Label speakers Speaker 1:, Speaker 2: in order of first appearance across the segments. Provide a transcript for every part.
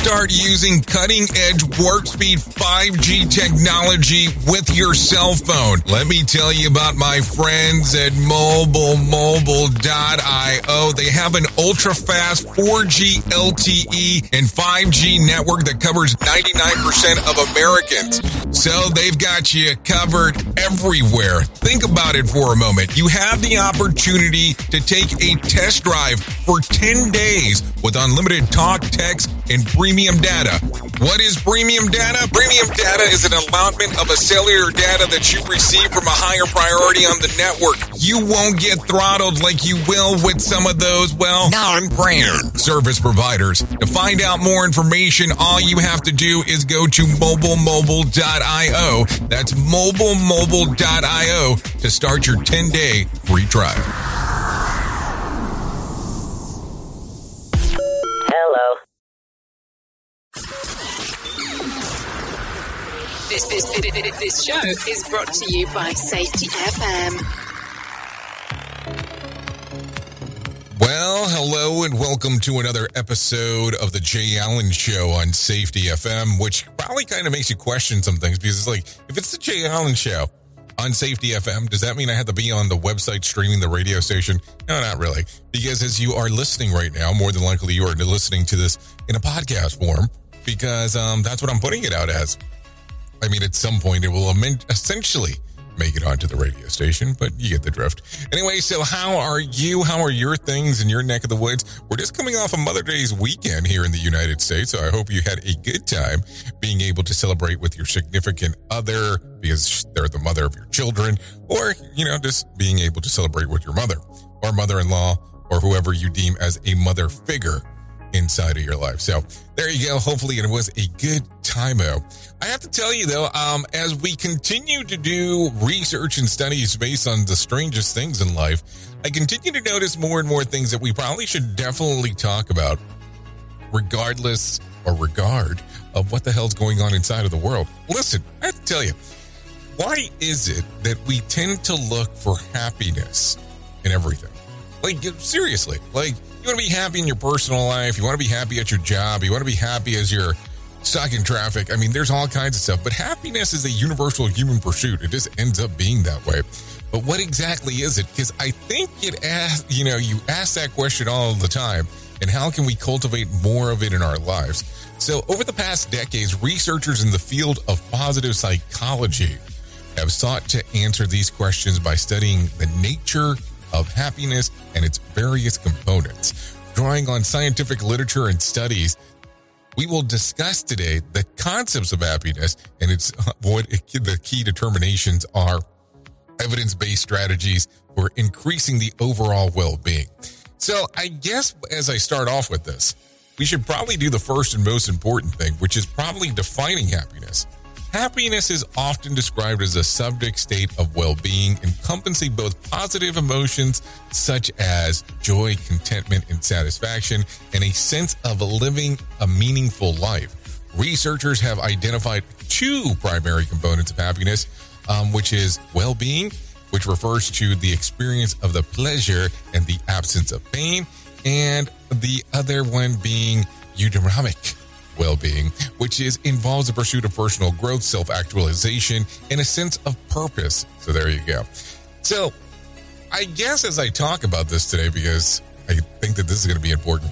Speaker 1: start using cutting-edge warp-speed 5G technology with your cell phone. Let me tell you about my friends at MobileMobile.io. They have an ultra-fast 4G LTE and 5G network that covers 99% of Americans. So they've got you covered everywhere. Think about it for a moment. You have the opportunity to take a test drive for 10 days with unlimited talk, text, and premium data. What is premium data? Premium data is an allotment of a cellular data that you receive from a higher priority on the network. You won't get throttled like you will with some of those, non-brand service providers. To find out more information, all you have to do is go to MobileMobile.io. That's MobileMobile.io to start your 10-day free trial.
Speaker 2: Hello.
Speaker 3: This show is brought to you by Safety FM.
Speaker 1: Well, hello and welcome to another episode of the Jay Allen Show on Safety FM, which probably kind of makes you question some things because it's like, if it's the Jay Allen Show on Safety FM, does that mean I have to be on the website streaming the radio station? No, not really. Because as you are listening right now, more than likely you are listening to this in a podcast form because that's what I'm putting it out as. I mean, at some point it will essentially make it onto the radio station, but you get the drift. Anyway, so how are you? How are your things in your neck of the woods? We're just coming off a Mother's Day weekend here in the United States, so I hope you had a good time being able to celebrate with your significant other because they're the mother of your children, or, just being able to celebrate with your mother or mother-in-law or whoever you deem as a mother figure inside of your life. So there you go. Hopefully it was a good time-o. I have to tell you though, as we continue to do research and studies based on the strangest things in life, I continue to notice more and more things that we probably should definitely talk about regardless or regard of what the hell's going on inside of the world. Listen, I have to tell you, why is it that we tend to look for happiness in everything? Like, seriously, you want to be happy in your personal life. You want to be happy at your job. You want to be happy as you're stuck in traffic. I mean, there's all kinds of stuff. But happiness is a universal human pursuit. It just ends up being that way. But what exactly is it? Because I think you ask that question all the time. And how can we cultivate more of it in our lives? So over the past decades, researchers in the field of positive psychology have sought to answer these questions by studying the nature of happiness and its various components. Drawing on scientific literature and studies, we will discuss today the concepts of happiness and what the key determinations are, evidence-based strategies for increasing the overall well-being. So I guess as I start off with this, we should probably do the first and most important thing, which is probably defining happiness. Happiness is often described as a subject state of well-being, encompassing both positive emotions such as joy, contentment, and satisfaction, and a sense of living a meaningful life. Researchers have identified two primary components of happiness, which is well-being, which refers to the experience of the pleasure and the absence of pain, and the other one being eudaimonia well-being, which involves the pursuit of personal growth, self-actualization, and a sense of purpose. So there you go. So I guess as I talk about this today, because I think that this is going to be important,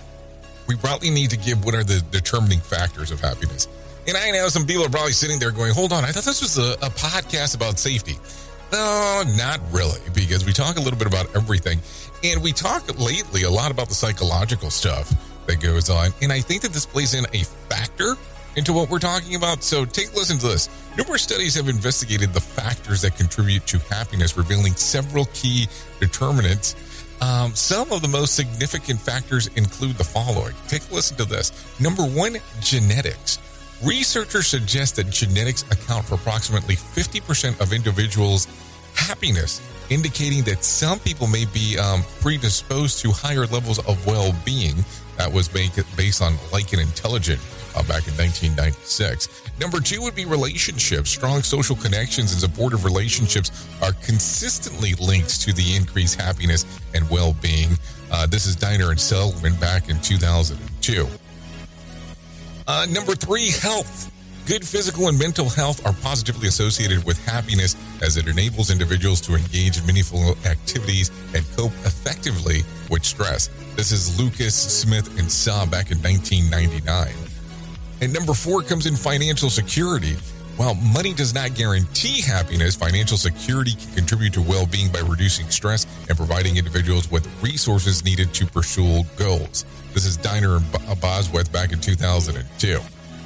Speaker 1: we probably need to give what are the determining factors of happiness. And I know some people are probably sitting there going, hold on, I thought this was a podcast about safety. No, not really, because we talk a little bit about everything. And we talk lately a lot about the psychological stuff that goes on. And I think that this plays in a factor into what we're talking about. So take a listen to this. Numerous studies have investigated the factors that contribute to happiness, revealing several key determinants. Some of the most significant factors include the following. Take a listen to this. Number one, genetics. Researchers suggest that genetics account for approximately 50% of individuals' happiness, indicating that some people may be predisposed to higher levels of well-being. That was based on Likert Intelligence back in 1996. Number two would be relationships. Strong social connections and supportive relationships are consistently linked to the increased happiness and well-being. This is Diner and Selwyn back in 2002. Number 3, health. Good physical and mental health are positively associated with happiness as it enables individuals to engage in meaningful activities and cope effectively with stress. This is Lucas, Smith, and Saw back in 1999. And number 4 comes in financial security. While money does not guarantee happiness, financial security can contribute to well-being by reducing stress and providing individuals with resources needed to pursue goals. This is Diner and Bosworth back in 2002.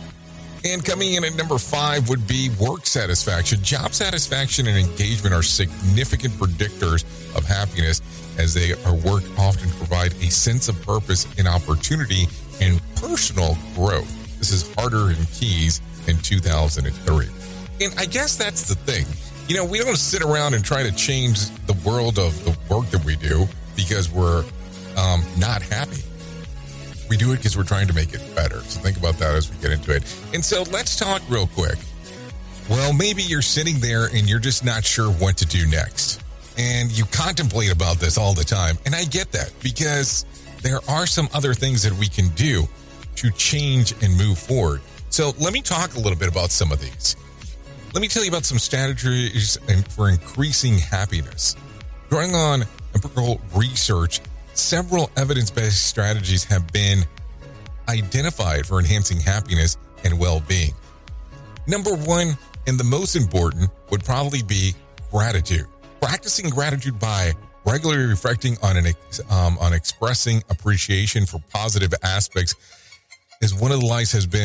Speaker 1: And coming in at number 5 would be work satisfaction. Job satisfaction and engagement are significant predictors of happiness as our work often provide a sense of purpose and opportunity and personal growth. This is Harder and Keyes in 2003. And I guess that's the thing. You know, we don't sit around and try to change the world of the work that we do because we're not happy. We do it because we're trying to make it better. So think about that as we get into it. And so let's talk real quick. Well, maybe you're sitting there and you're just not sure what to do next. And you contemplate about this all the time. And I get that because there are some other things that we can do to change and move forward. So let me talk a little bit about some of these. Let me tell you about some strategies for increasing happiness. Drawing on empirical research, several evidence-based strategies have been identified for enhancing happiness and well-being. Number 1, and the most important, would probably be gratitude. Practicing gratitude by regularly reflecting on expressing appreciation for positive aspects is one of the lies has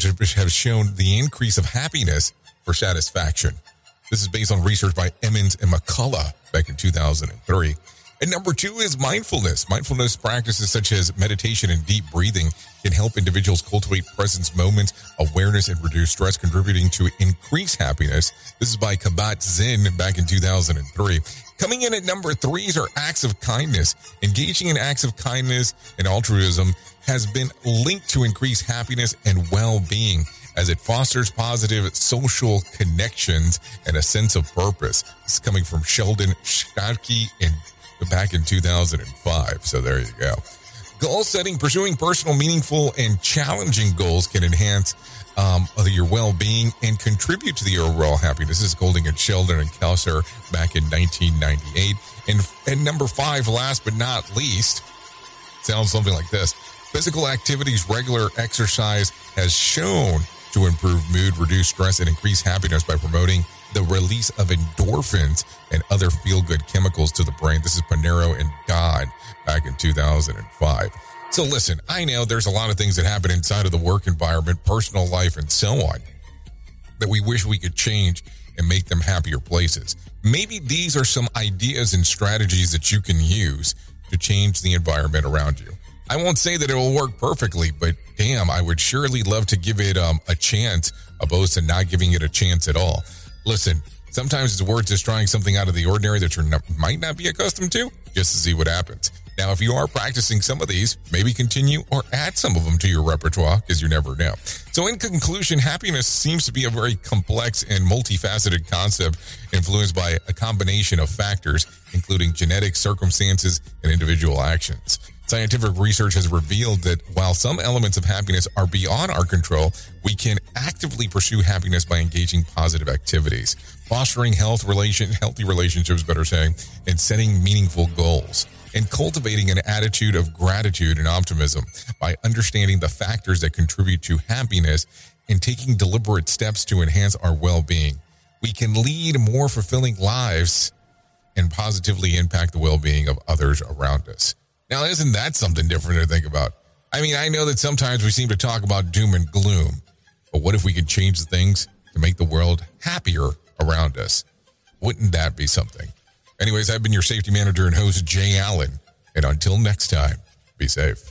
Speaker 1: shown the increase of happiness for satisfaction. This is based on research by Emmons and McCullough back in 2003. And number 2 is mindfulness. Mindfulness practices such as meditation and deep breathing can help individuals cultivate presence moments, awareness, and reduce stress, contributing to increased happiness. This is by Kabat-Zinn back in 2003. Coming in at number 3 are acts of kindness. Engaging in acts of kindness and altruism has been linked to increased happiness and well-being as it fosters positive social connections and a sense of purpose. This is coming from Sheldon Starkey back in 2005. So there you go. Goal setting, pursuing personal, meaningful, and challenging goals can enhance your well-being and contribute to the overall happiness. This is Golding and Sheldon and Kelser back in 1998. And number 5, last but not least, sounds something like this. Physical activities, regular exercise has shown to improve mood, reduce stress, and increase happiness by promoting the release of endorphins and other feel-good chemicals to the brain. This is Panero and Dodd back in 2005. So listen, I know there's a lot of things that happen inside of the work environment, personal life, and so on that we wish we could change and make them happier places. Maybe these are some ideas and strategies that you can use to change the environment around you. I won't say that it will work perfectly, but damn, I would surely love to give it a chance opposed to not giving it a chance at all. Listen, sometimes it's worth just trying something out of the ordinary that you might not be accustomed to, just to see what happens. Now, if you are practicing some of these, maybe continue or add some of them to your repertoire, because you never know. So in conclusion, happiness seems to be a very complex and multifaceted concept influenced by a combination of factors, including genetics, circumstances, and individual actions. Scientific research has revealed that while some elements of happiness are beyond our control, we can actively pursue happiness by engaging positive activities, fostering healthy relationships, and setting meaningful goals, and cultivating an attitude of gratitude and optimism by understanding the factors that contribute to happiness and taking deliberate steps to enhance our well-being. We can lead more fulfilling lives and positively impact the well-being of others around us. Now, isn't that something different to think about? I mean, I know that sometimes we seem to talk about doom and gloom, but what if we could change the things to make the world happier around us? Wouldn't that be something? Anyways, I've been your safety manager and host, Jay Allen, and until next time, be safe.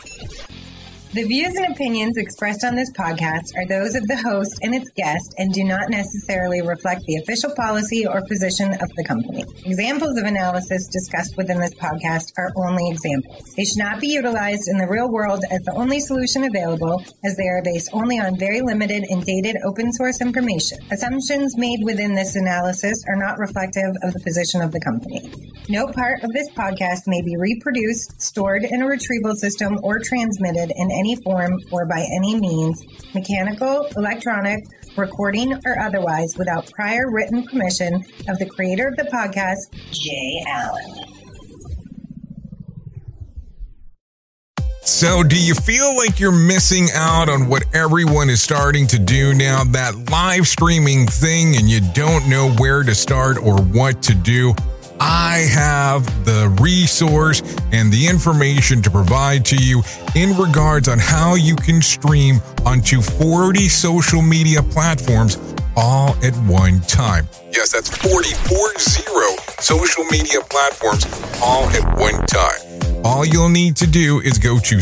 Speaker 2: The views and opinions expressed on this podcast are those of the host and its guest and do not necessarily reflect the official policy or position of the company. Examples of analysis discussed within this podcast are only examples. They should not be utilized in the real world as the only solution available, as they are based only on very limited and dated open source information. Assumptions made within this analysis are not reflective of the position of the company. No part of this podcast may be reproduced, stored in a retrieval system, or transmitted in any form or by any means, mechanical, electronic, recording, or otherwise, without prior written permission of the creator of the podcast, Jay Allen.
Speaker 1: So do you feel like you're missing out on what everyone is starting to do now, that live streaming thing, and you don't know where to start or what to do? I have the resource and the information to provide to you in regards on how you can stream onto 40 social media platforms all at one time. Yes, that's 40 social media platforms all at one time. All you'll need to do is go to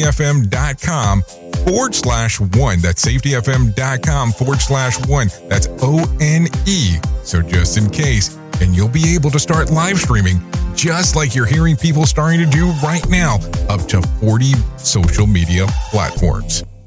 Speaker 1: safetyfm.com/1. That's safetyfm.com/1. That's ONE. So just in case, and you'll be able to start live streaming just like you're hearing people starting to do right now, up to 40 social media platforms.